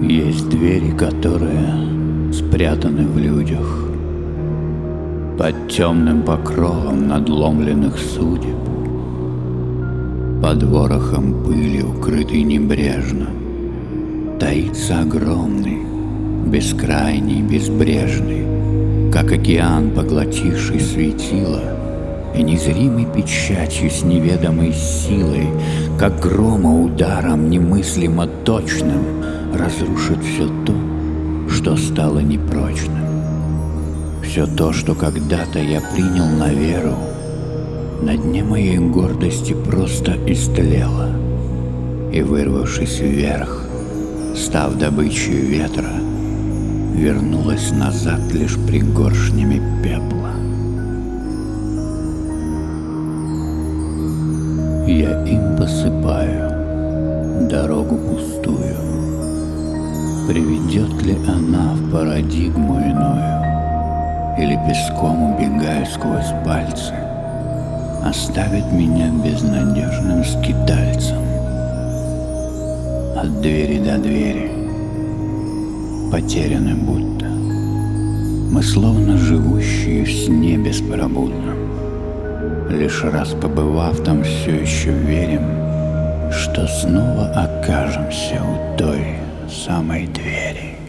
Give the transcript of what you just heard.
Есть двери, которые спрятаны в людях, под темным покровом надломленных судеб, под ворохом пыли, укрытый небрежно, таится огромный, бескрайний, безбрежный, как океан, поглотивший светило, и незримой печатью с неведомой силой, как грома ударом немыслимо точным, разрушит все то, что стало непрочным. Все то, что когда-то я принял на веру, на дне моей гордости просто истлело, и, вырвавшись вверх, став добычей ветра, вернулась назад лишь пригоршнями пепла. Я им посыпаю дорогу пустую. Приведет ли она в парадигму иную, или песком, убегая сквозь пальцы, оставит меня безнадежным скитальцем? От двери до двери, потеряны будто, мы словно живущие в сне беспробудном. Лишь раз побывав там, все еще верим, что снова окажемся у той самой двери.